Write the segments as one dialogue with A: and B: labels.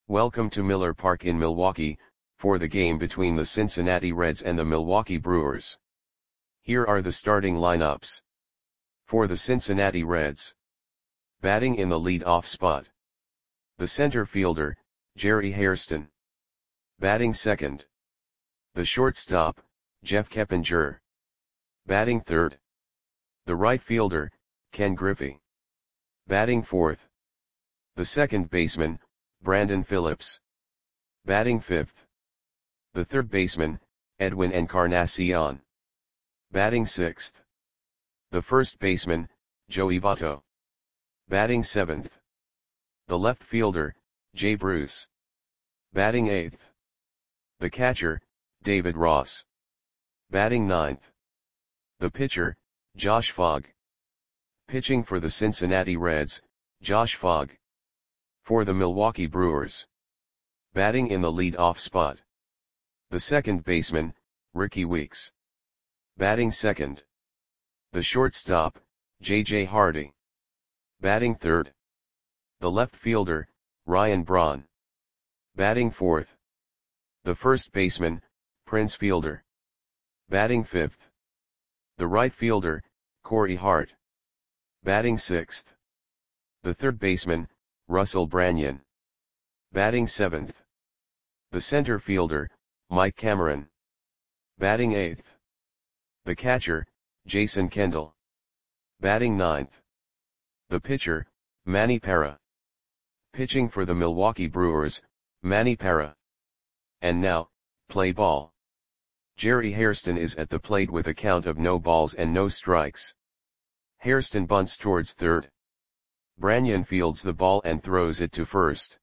A: Welcome to Miller Park in Milwaukee, for the game between the Cincinnati Reds and the Milwaukee Brewers. Here are the starting lineups. For the Cincinnati Reds. Batting in the lead-off spot. The center fielder, Jerry Hairston. Batting second. The shortstop, Jeff Keppinger. Batting third. The right fielder, Ken Griffey. Batting fourth. The second baseman, Brandon Phillips. Batting fifth. The third baseman, Edwin Encarnacion. Batting sixth. The first baseman, Joey Votto. Batting seventh. The left fielder, Jay Bruce. Batting eighth. The catcher, David Ross. Batting ninth. The pitcher, Josh Fogg. Pitching for the Cincinnati Reds, Josh Fogg. For the Milwaukee Brewers. Batting in the lead-off spot. The second baseman, Ricky Weeks. Batting second. The shortstop, J.J. Hardy. Batting third. The left fielder, Ryan Braun. Batting fourth. The first baseman, Prince Fielder. Batting fifth. The right fielder, Corey Hart. Batting sixth. The third baseman, Russell Branyan. Batting seventh. The center fielder, Mike Cameron. Batting eighth. The catcher, Jason Kendall. Batting ninth. The pitcher, Manny Parra. Pitching for the Milwaukee Brewers, Manny Parra. And now, play ball. Jerry Hairston is at the plate with a count of no balls and no strikes. Hairston bunts towards third. Branyan fields the ball and throws it to first.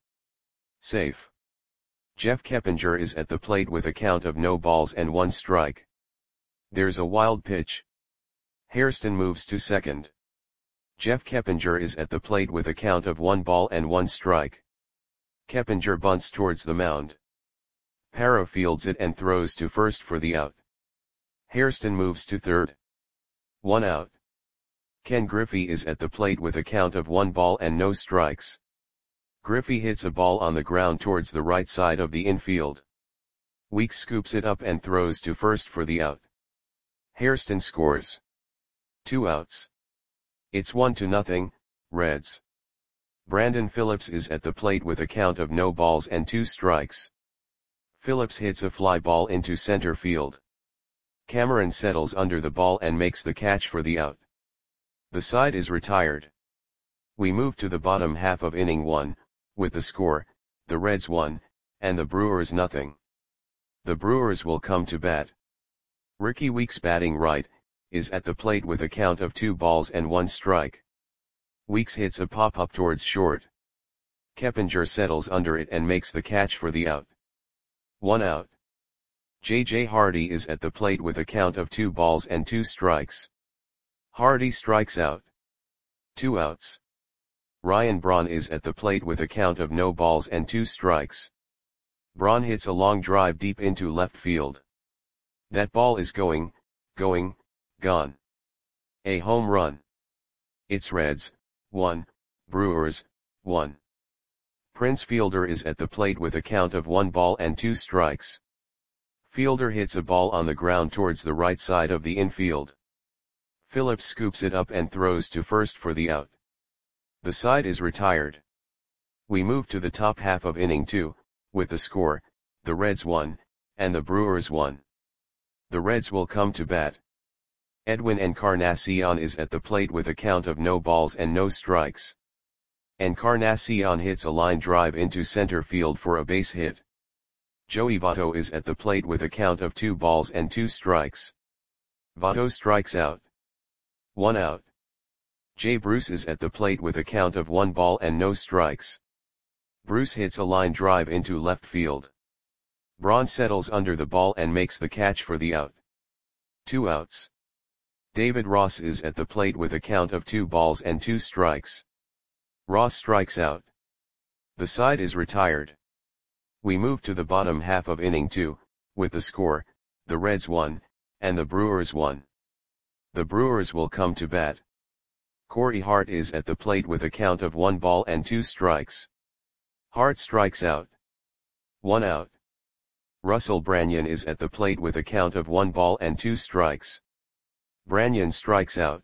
A: Safe. Jeff Keppinger is at the plate with a count of no balls and one strike. There's a wild pitch. Hairston moves to second. Jeff Keppinger is at the plate with a count of 1 ball and 1 strike. Keppinger bunts towards the mound. Parra fields it and throws to first for the out. Hairston moves to third. 1 out. Ken Griffey is at the plate with a count of 1 ball and no strikes. Griffey hits a ball on the ground towards the right side of the infield. Weeks scoops it up and throws to first for the out. Hairston scores. 2 outs. It's 1-0, Reds. Brandon Phillips is at the plate with a count of no balls and 2 strikes. Phillips hits a fly ball into center field. Cameron settles under the ball and makes the catch for the out. The side is retired. We move to the bottom half of inning 1, with the score, the Reds 1, and the Brewers 0. The Brewers will come to bat. Ricky Weeks, batting right, is at the plate with a count of 2 balls and 1 strike. Weeks hits a pop-up towards short. Keppinger settles under it and makes the catch for the out. 1 out. J.J. Hardy is at the plate with a count of 2 balls and 2 strikes. Hardy strikes out. 2 outs. Ryan Braun is at the plate with a count of no balls and 2 strikes. Braun hits a long drive deep into left field. That ball is gone. A home run. It's Reds 1, Brewers 1. Prince Fielder is at the plate with a count of 1 ball and 2 strikes. Fielder hits a ball on the ground towards the right side of the infield. Phillips scoops it up and throws to first for the out. The side is retired. We move to the top half of inning 2, with the score, the Reds 1, and the Brewers 1. The Reds will come to bat. Edwin Encarnacion is at the plate with a count of no balls and no strikes. Encarnacion hits a line drive into center field for a base hit. Joey Votto is at the plate with a count of 2 balls and 2 strikes. Votto strikes out. 1 out. Jay Bruce is at the plate with a count of 1 ball and no strikes. Bruce hits a line drive into left field. Braun settles under the ball and makes the catch for the out. 2 outs. David Ross is at the plate with a count of 2 balls and 2 strikes. Ross strikes out. The side is retired. We move to the bottom half of inning 2, with the score, the Reds 1, and the Brewers 1. The Brewers will come to bat. Corey Hart is at the plate with a count of 1 ball and 2 strikes. Hart strikes out. 1 out. Russell Branyan is at the plate with a count of 1 ball and 2 strikes. Branyan strikes out.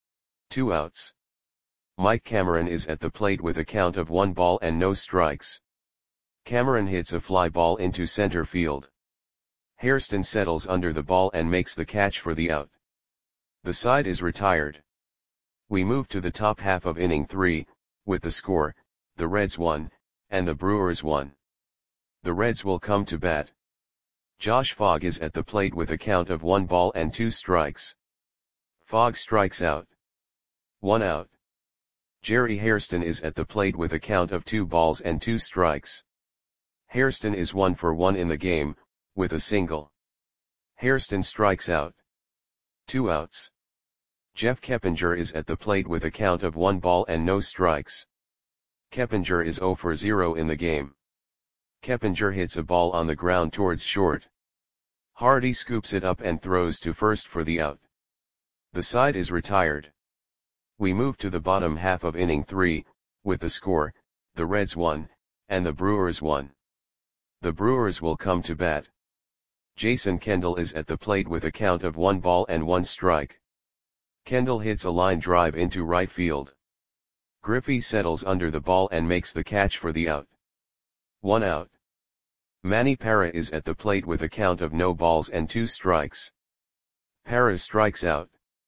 A: 2 outs. Mike Cameron is at the plate with a count of 1 ball and no strikes. Cameron hits a fly ball into center field. Hairston settles under the ball and makes the catch for the out. The side is retired. We move to the top half of inning 3, with the score, the Reds 1, and the Brewers 1. The Reds will come to bat. Josh Fogg is at the plate with a count of 1 ball and 2 strikes. Fogg strikes out. 1 out. Jerry Hairston is at the plate with a count of 2 balls and 2 strikes. Hairston is 1 for 1 in the game, with a single. Hairston strikes out. 2 outs. Jeff Keppinger is at the plate with a count of 1 ball and no strikes. Keppinger is 0 for 0 in the game. Keppinger hits a ball on the ground towards short. Hardy scoops it up and throws to first for the out. The side is retired. We move to the bottom half of inning 3, with the score, the Reds 1, and the Brewers 1. The Brewers will come to bat. Jason Kendall is at the plate with a count of 1 ball and 1 strike. Kendall hits a line drive into right field. Griffey settles under the ball and makes the catch for the out. 1 out. Manny Parra is at the plate with a count of no balls and 2 strikes. Parra strikes out.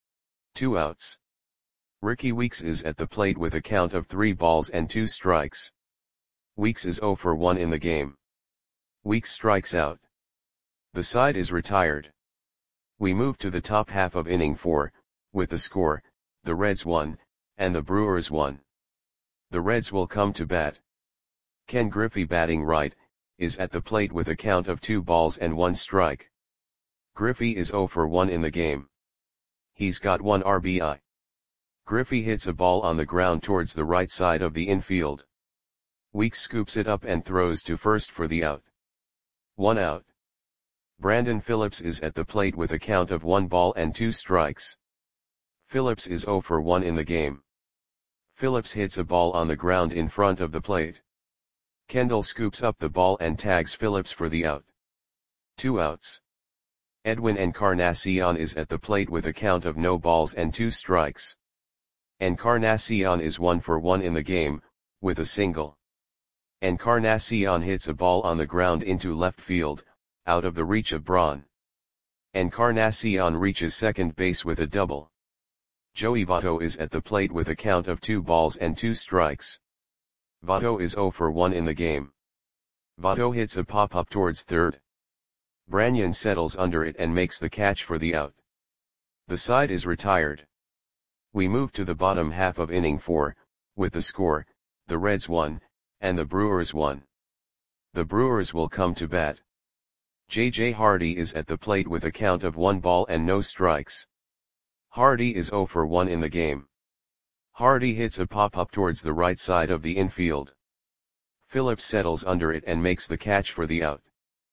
A: 2 outs. Ricky Weeks is at the plate with a count of 3 balls and 2 strikes. Weeks is 0 for 1 in the game. Weeks strikes out. The side is retired. We move to the top half of inning 4, with the score, the Reds 1, and the Brewers 1. The Reds will come to bat. Ken Griffey, batting right, is at the plate with a count of 2 balls and 1 strike. Griffey is 0 for 1 in the game. He's got 1 RBI. Griffey hits a ball on the ground towards the right side of the infield. Weeks scoops it up and throws to first for the out. 1 out. Brandon Phillips is at the plate with a count of 1 ball and 2 strikes. Phillips is 0 for 1 in the game. Phillips hits a ball on the ground in front of the plate. Kendall scoops up the ball and tags Phillips for the out. 2 outs. Edwin Encarnacion is at the plate with a count of no balls and 2 strikes. Encarnacion is 1 for 1 in the game, with a single. Encarnacion hits a ball on the ground into left field, out of the reach of Braun. Encarnacion reaches second base with a double. Joey Votto is at the plate with a count of 2 balls and 2 strikes. Votto is 0 for 1 in the game. Votto hits a pop-up towards third. Branyan settles under it and makes the catch for the out. The side is retired. We move to the bottom half of inning 4, with the score, the Reds 1, and the Brewers 1. The Brewers will come to bat. J.J. Hardy is at the plate with a count of 1 ball and no strikes. Hardy is 0 for 1 in the game. Hardy hits a pop-up towards the right side of the infield. Phillips settles under it and makes the catch for the out.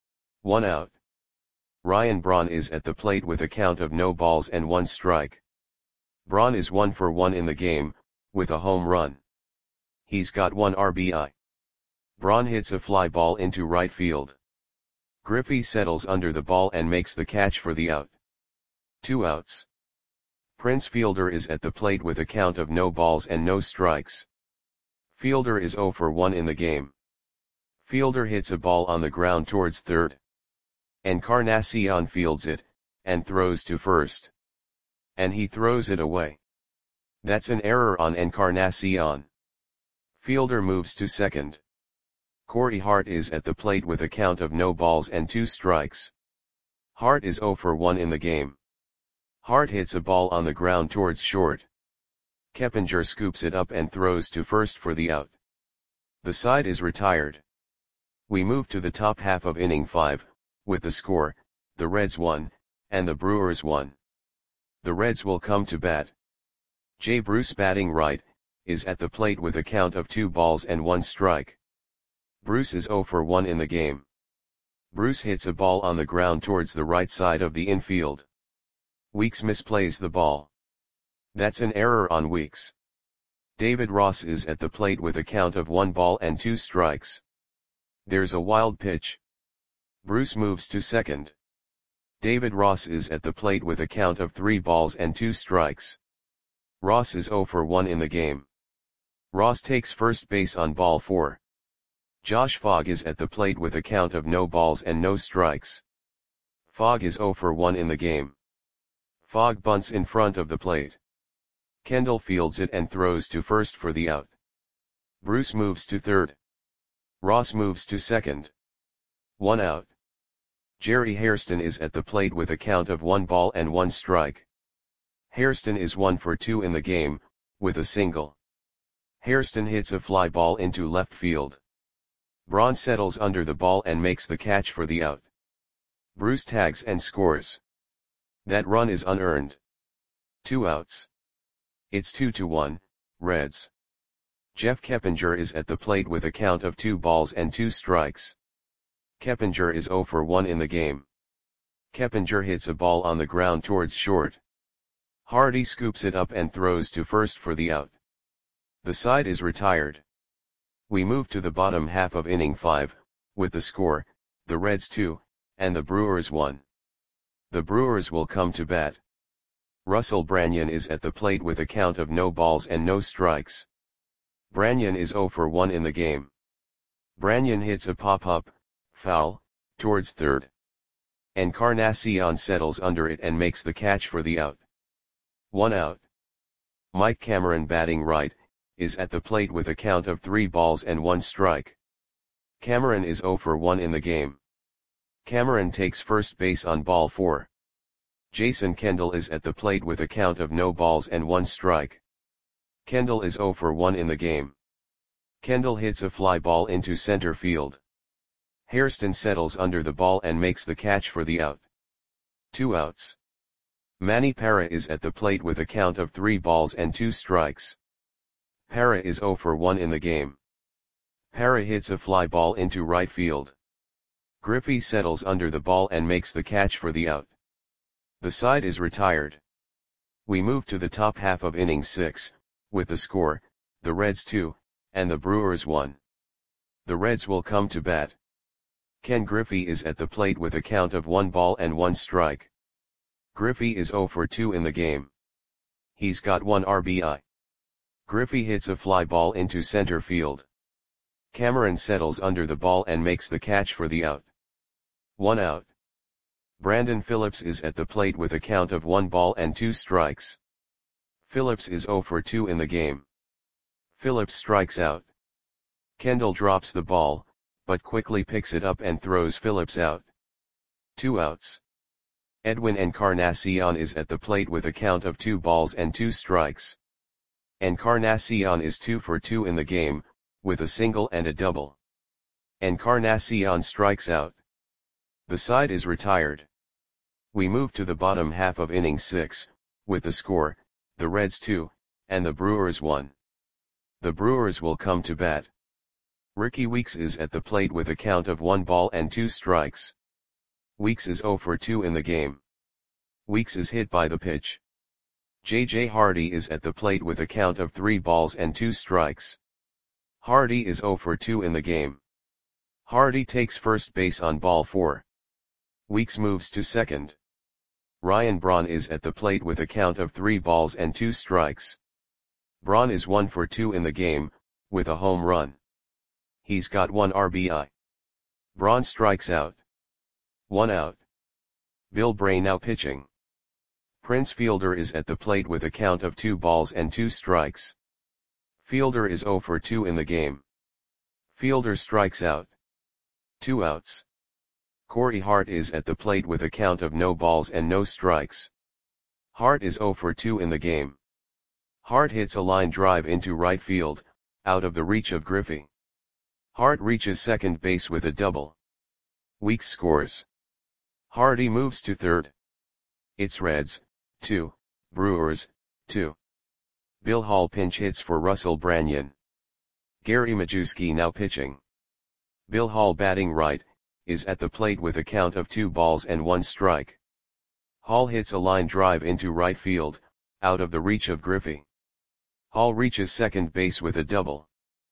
A: 1 out. Ryan Braun is at the plate with a count of no balls and 1 strike. Braun is 1 for 1 in the game, with a home run. He's got 1 RBI. Braun hits a fly ball into right field. Griffey settles under the ball and makes the catch for the out. 2 outs. Prince Fielder is at the plate with a count of no balls and no strikes. Fielder is 0 for 1 in the game. Fielder hits a ball on the ground towards third. Encarnacion fields it, and throws to first. And he throws it away. That's an error on Encarnacion. Fielder moves to second. Corey Hart is at the plate with a count of no balls and 2 strikes. Hart is 0 for 1 in the game. Hart hits a ball on the ground towards short. Keppinger scoops it up and throws to first for the out. The side is retired. We move to the top half of inning 5, with the score, the Reds 1, and the Brewers 1. The Reds will come to bat. Jay Bruce, batting right, is at the plate with a count of 2 balls and 1 strike. Bruce is 0 for 1 in the game. Bruce hits a ball on the ground towards the right side of the infield. Weeks misplays the ball. That's an error on Weeks. David Ross is at the plate with a count of 1 ball and 2 strikes. There's a wild pitch. Bruce moves to second. David Ross is at the plate with a count of 3 balls and 2 strikes. Ross is 0 for 1 in the game. Ross takes first base on ball 4. Josh Fogg is at the plate with a count of no balls and no strikes. Fogg is 0 for 1 in the game. Fogg bunts in front of the plate. Kendall fields it and throws to first for the out. Bruce moves to third. Ross moves to second. 1 out. Jerry Hairston is at the plate with a count of 1 ball and 1 strike. Hairston is 1 for 2 in the game, with a single. Hairston hits a fly ball into left field. Braun settles under the ball and makes the catch for the out. Bruce tags and scores. That run is unearned. 2 outs. It's 2-1, Reds. Jeff Keppinger is at the plate with a count of 2 balls and 2 strikes. Keppinger is 0 for 1 in the game. Keppinger hits a ball on the ground towards short. Hardy scoops it up and throws to first for the out. The side is retired. We move to the bottom half of inning 5, with the score, the Reds 2, and the Brewers 1. The Brewers will come to bat. Russell Branyan is at the plate with a count of no balls and no strikes. Branyan is 0 for 1 in the game. Branyan hits a pop-up, foul, towards third. Encarnacion settles under it and makes the catch for the out. 1 out. Mike Cameron, batting right, is at the plate with a count of 3 balls and 1 strike. Cameron is 0 for 1 in the game. Cameron takes first base on ball 4. Jason Kendall is at the plate with a count of no balls and 1 strike. Kendall is 0 for 1 in the game. Kendall hits a fly ball into center field. Hairston settles under the ball and makes the catch for the out. 2 outs. Manny Parra is at the plate with a count of 3 balls and 2 strikes. Parra is 0 for 1 in the game. Parra hits a fly ball into right field. Griffey settles under the ball and makes the catch for the out. The side is retired. We move to the top half of inning 6, with the score, the Reds 2, and the Brewers 1. The Reds will come to bat. Ken Griffey is at the plate with a count of 1 ball and 1 strike. Griffey is 0 for 2 in the game. He's got 1 RBI. Griffey hits a fly ball into center field. Cameron settles under the ball and makes the catch for the out. 1 out. Brandon Phillips is at the plate with a count of 1 ball and 2 strikes. Phillips is 0 for 2 in the game. Phillips strikes out. Kendall drops the ball, but quickly picks it up and throws Phillips out. 2 outs. Edwin Encarnacion is at the plate with a count of 2 balls and 2 strikes. Encarnacion is 2 for 2 in the game, with a single and a double. Encarnacion strikes out. The side is retired. We move to the bottom half of inning 6, with the score, the Reds 2, and the Brewers 1. The Brewers will come to bat. Ricky Weeks is at the plate with a count of 1 ball and 2 strikes. Weeks is 0 for 2 in the game. Weeks is hit by the pitch. J.J. Hardy is at the plate with a count of 3 balls and 2 strikes. Hardy is 0 for 2 in the game. Hardy takes first base on ball 4. Weeks moves to second. Ryan Braun is at the plate with a count of 3 balls and 2 strikes. Braun is 1 for 2 in the game, with a home run. He's got 1 RBI. Braun strikes out. 1 out. Bill Bray now pitching. Prince Fielder is at the plate with a count of 2 balls and 2 strikes. Fielder is 0 for 2 in the game. Fielder strikes out. 2 outs. Corey Hart is at the plate with a count of no balls and no strikes. Hart is 0 for 2 in the game. Hart hits a line drive into right field, out of the reach of Griffey. Hart reaches second base with a double. Weeks scores. Hardy moves to third. It's Reds, 2, Brewers, 2. Bill Hall pinch hits for Russell Branyan. Gary Majewski now pitching. Bill Hall, batting right, is at the plate with a count of 2 balls and 1 strike. Hall hits a line drive into right field, out of the reach of Griffey. Hall reaches second base with a double.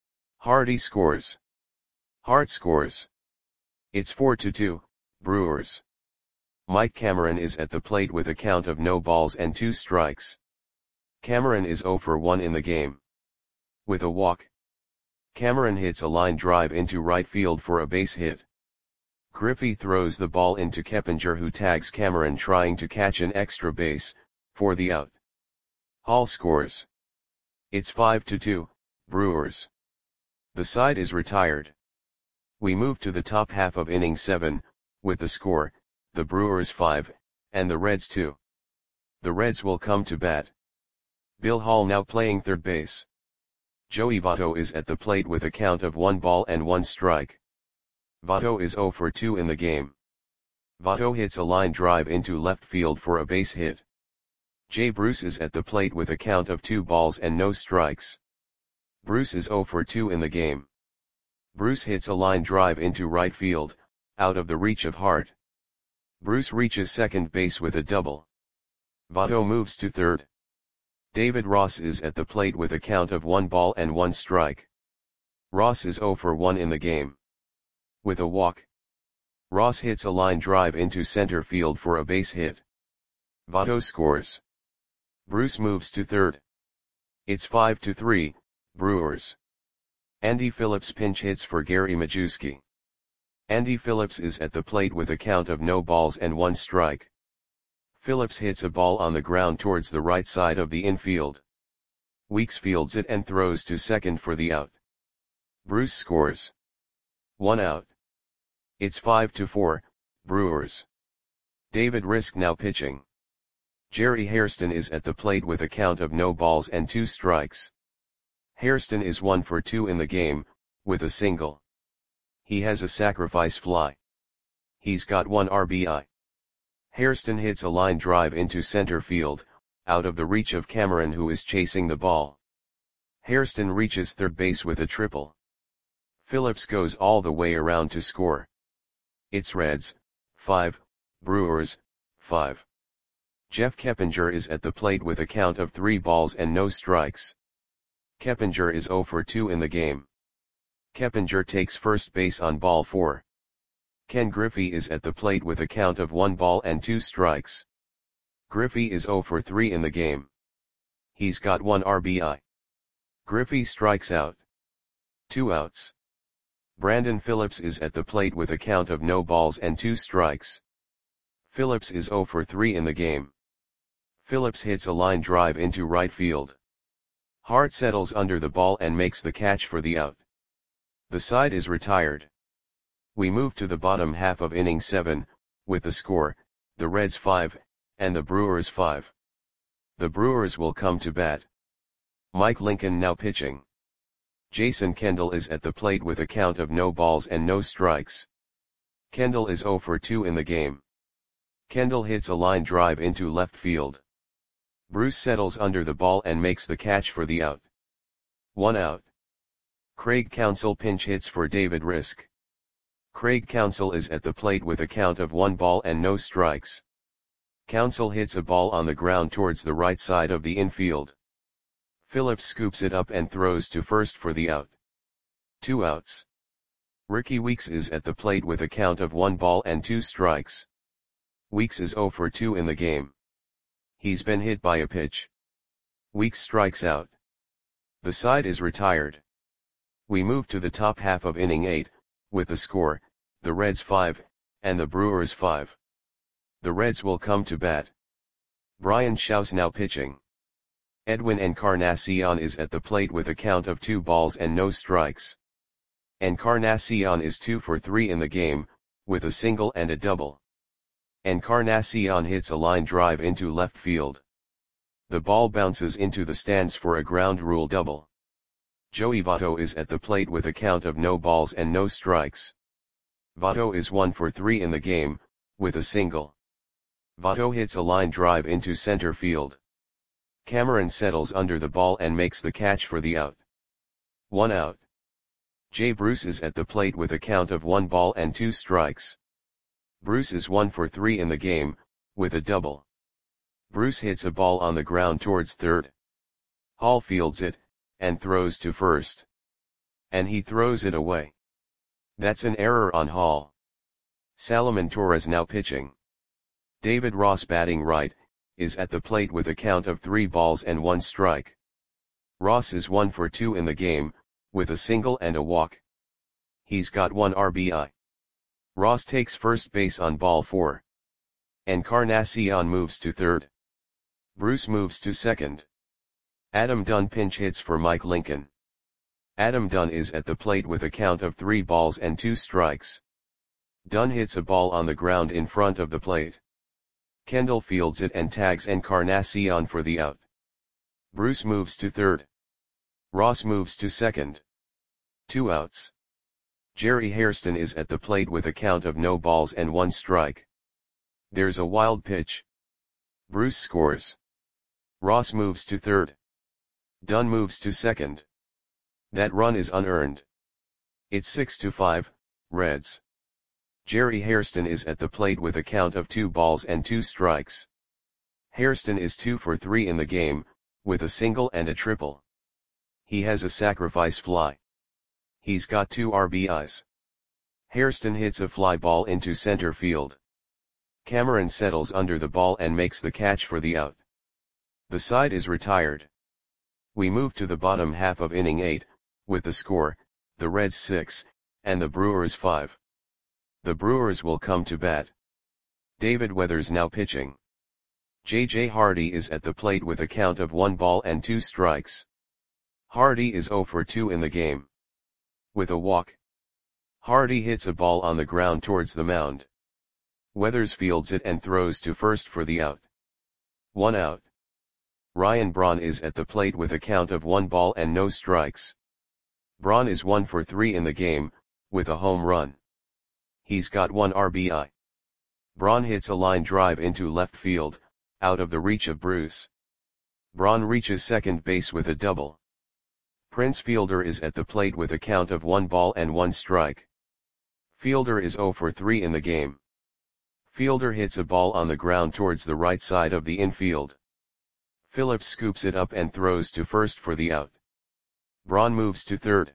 A: Hardy scores. Hart scores. It's 4-2, Brewers. Mike Cameron is at the plate with a count of no balls and 2 strikes. Cameron is 0 for 1 in the game. With a walk, Cameron hits a line drive into right field for a base hit. Griffey throws the ball into Keppinger, who tags Cameron trying to catch an extra base, for the out. Hall scores. It's 5-2, Brewers. The side is retired. We move to the top half of inning 7, with the score, the Brewers 5, and the Reds 2. The Reds will come to bat. Bill Hall now playing third base. Joey Votto is at the plate with a count of 1 ball and 1 strike. Votto is 0 for 2 in the game. Votto hits a line drive into left field for a base hit. Jay Bruce is at the plate with a count of 2 balls and no strikes. Bruce is 0 for 2 in the game. Bruce hits a line drive into right field, out of the reach of Hart. Bruce reaches second base with a double. Votto moves to third. David Ross is at the plate with a count of 1 ball and 1 strike. Ross is 0 for 1 in the game. With a walk, Ross hits a line drive into center field for a base hit. Votto scores. Bruce moves to third. It's 5-3, Brewers. Andy Phillips pinch hits for Gary Majewski. Andy Phillips is at the plate with a count of no balls and 1 strike. Phillips hits a ball on the ground towards the right side of the infield. Weeks fields it and throws to second for the out. Bruce scores. 1 out. It's 5-4, Brewers. David Risk now pitching. Jerry Hairston is at the plate with a count of no balls and 2 strikes. Hairston is 1 for 2 in the game, with a single. He has a sacrifice fly. He's got 1 RBI. Hairston hits a line drive into center field, out of the reach of Cameron, who is chasing the ball. Hairston reaches third base with a triple. Phillips goes all the way around to score. It's Reds 5, Brewers 5. Jeff Keppinger is at the plate with a count of 3 balls and no strikes. Keppinger is 0 for 2 in the game. Keppinger takes first base on ball 4. Ken Griffey is at the plate with a count of 1 ball and 2 strikes. Griffey is 0 for 3 in the game. He's got 1 RBI. Griffey strikes out. 2 outs. Brandon Phillips is at the plate with a count of no balls and 2 strikes. Phillips is 0 for 3 in the game. Phillips hits a line drive into right field. Hart settles under the ball and makes the catch for the out. The side is retired. We move to the bottom half of inning 7, with the score, the Reds 5, and the Brewers 5. The Brewers will come to bat. Mike Lincoln now pitching. Jason Kendall is at the plate with a count of no balls and no strikes. Kendall is 0 for 2 in the game. Kendall hits a line drive into left field. Bruce settles under the ball and makes the catch for the out. 1 out. Craig Counsell pinch hits for David Risk. Craig Counsell is at the plate with a count of 1 ball and no strikes. Counsell hits a ball on the ground towards the right side of the infield. Phillips scoops it up and throws to first for the out. 2 outs. Ricky Weeks is at the plate with a count of 1 ball and 2 strikes. Weeks is 0 for 2 in the game. He's been hit by a pitch. Weeks strikes out. The side is retired. We move to the top half of inning 8, with the score, the Reds 5, and the Brewers 5. The Reds will come to bat. Brian Shaw's now pitching. Edwin Encarnacion is at the plate with a count of 2 balls and no strikes. Encarnacion is 2 for 3 in the game, with a single and a double. Encarnacion hits a line drive into left field. The ball bounces into the stands for a ground rule double. Joey Votto is at the plate with a count of no balls and no strikes. Votto is 1 for 3 in the game, with a single. Votto hits a line drive into center field. Cameron settles under the ball and makes the catch for the out. 1 out. Jay Bruce is at the plate with a count of 1 ball and 2 strikes. Bruce is 1 for 3 in the game, with a double. Bruce hits a ball on the ground towards third. Hall fields it, and throws to first. And he throws it away. That's an error on Hall. Salomon Torres now pitching. David Ross batting right, is at the plate with a count of 3 balls and 1 strike. Ross is 1 for 2 in the game, with a single and a walk. He's got 1 RBI. Ross takes first base on ball 4. Encarnacion moves to third. Bruce moves to second. Adam Dunn pinch hits for Mike Lincoln. Adam Dunn is at the plate with a count of 3 balls and 2 strikes. Dunn hits a ball on the ground in front of the plate. Kendall fields it and tags Encarnacion for the out. Bruce moves to third. Ross moves to second. 2 outs. Jerry Hairston is at the plate with a count of no balls and 1 strike. There's a wild pitch. Bruce scores. Ross moves to third. Dunn moves to second. That run is unearned. It's 6-5, Reds. Jerry Hairston is at the plate with a count of 2 balls and 2 strikes. Hairston is 2 for 3 in the game, with a single and a triple. He has a sacrifice fly. He's got 2 RBIs. Hairston hits a fly ball into center field. Cameron settles under the ball and makes the catch for the out. The side is retired. We move to the bottom half of inning 8, with the score, the Reds 6, and the Brewers 5. The Brewers will come to bat. David Weathers now pitching. J.J. Hardy is at the plate with a count of 1 ball and 2 strikes. Hardy is 0 for 2 in the game. With a walk. Hardy hits a ball on the ground towards the mound. Weathers fields it and throws to first for the out. 1 out. Ryan Braun is at the plate with a count of 1 ball and no strikes. Braun is 1 for 3 in the game, with a home run. He's got 1 RBI. Braun hits a line drive into left field, out of the reach of Bruce. Braun reaches second base with a double. Prince Fielder is at the plate with a count of 1 ball and 1 strike. Fielder is 0 for 3 in the game. Fielder hits a ball on the ground towards the right side of the infield. Phillips scoops it up and throws to first for the out. Braun moves to third.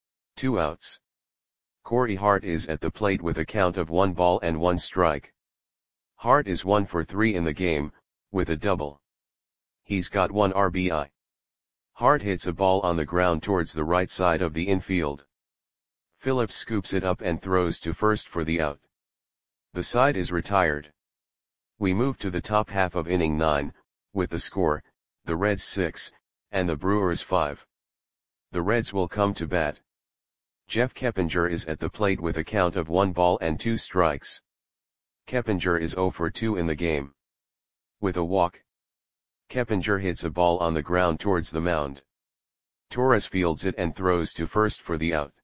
A: 2 outs. Corey Hart is at the plate with a count of 1 ball and 1 strike. Hart is 1 for 3 in the game, with a double. He's got 1 RBI. Hart hits a ball on the ground towards the right side of the infield. Phillips scoops it up and throws to first for the out. The side is retired. We move to the top half of inning 9, with the score, the Reds 6, and the Brewers 5. The Reds will come to bat. Jeff Keppinger is at the plate with a count of 1 ball and 2 strikes. Keppinger is 0 for 2 in the game. With a walk. Keppinger hits a ball on the ground towards the mound. Torres fields it and throws to first for the out.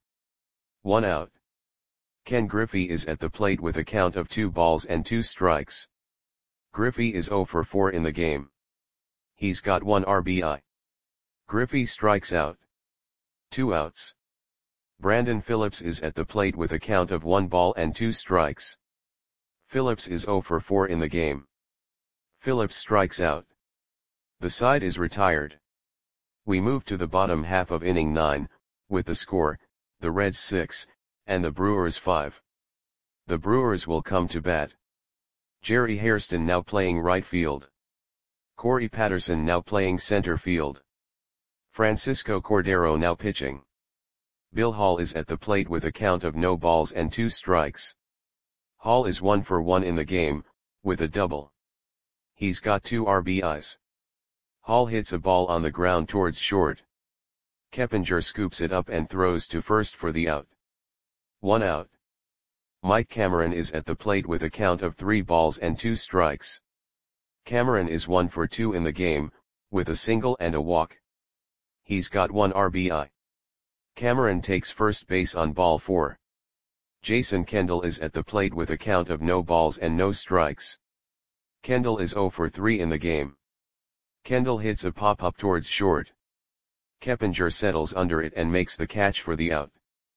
A: 1 out. Ken Griffey is at the plate with a count of 2 balls and 2 strikes. Griffey is 0 for 4 in the game. He's got 1 RBI. Griffey strikes out. 2 outs. Brandon Phillips is at the plate with a count of 1 ball and 2 strikes. Phillips is 0 for 4 in the game. Phillips strikes out. The side is retired. We move to the bottom half of inning 9, with the score, the Reds 6, and the Brewers 5. The Brewers will come to bat. Jerry Hairston now playing right field. Corey Patterson now playing center field. Francisco Cordero now pitching. Bill Hall is at the plate with a count of no balls and 2 strikes. Hall is 1 for 1 in the game, with a double. He's got 2 RBIs. Hall hits a ball on the ground towards short. Keppinger scoops it up and throws to first for the out. 1 out. Mike Cameron is at the plate with a count of 3 balls and 2 strikes. Cameron is 1 for 2 in the game, with a single and a walk. He's got 1 RBI. Cameron takes first base on ball 4. Jason Kendall is at the plate with a count of no balls and no strikes. Kendall is 0 for 3 in the game. Kendall hits a pop-up towards short. Keppinger settles under it and makes the catch for the out.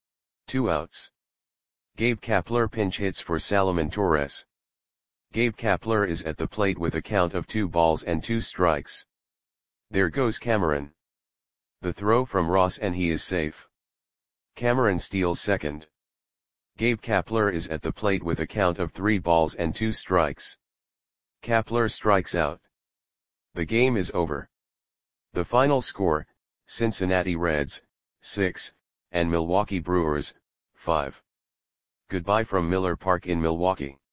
A: 2 outs. Gabe Kapler pinch hits for Salomon Torres. Gabe Kapler is at the plate with a count of 2 balls and 2 strikes. There goes Cameron. The throw from Ross and he is safe. Cameron steals second. Gabe Kapler is at the plate with a count of 3 balls and 2 strikes. Kapler strikes out. The game is over. The final score, Cincinnati Reds, 6, and Milwaukee Brewers, 5. Goodbye from Miller Park in Milwaukee.